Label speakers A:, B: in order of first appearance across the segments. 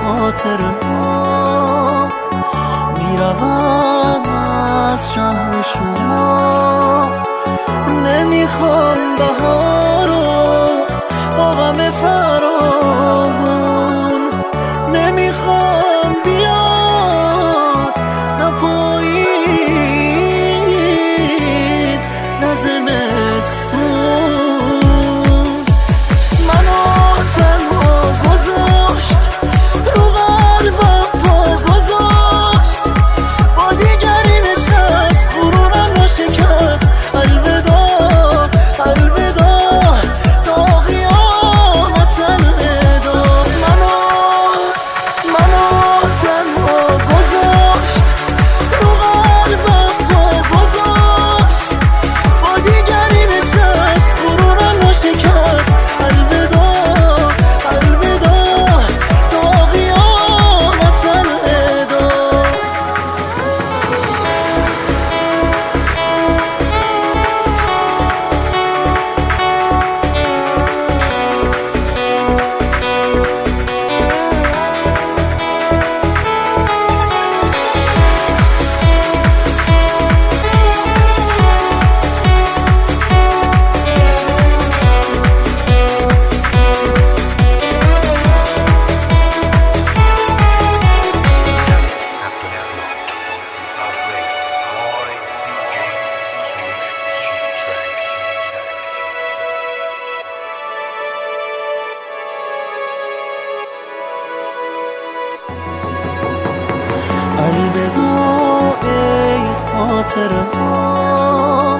A: خاطره ها میروم از شهر شما. نمیخوام بهارو با غم فراوون، نمیخوام بیاد نه پاییز نه زمستون. منو تنها گذاشت رو قلبم پا گذاشت، با دیگری نشست غرورم را شکست. الوداع الوداع تا قیامت الوداع. منو تنها گذاشت رو قلبم پا گذاشت، با دیگری نشست غرورم را شکست. الوداع الوداع تا قیامت الوداع. الوداع ای خاطره ها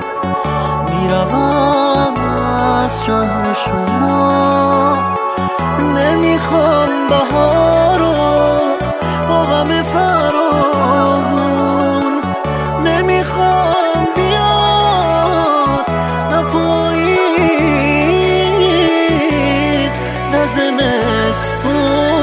A: میروم از شهر شما. نمیخوام بهارو با غم فراوون، نمیخوام بیاد نه پاییز نه زمستون.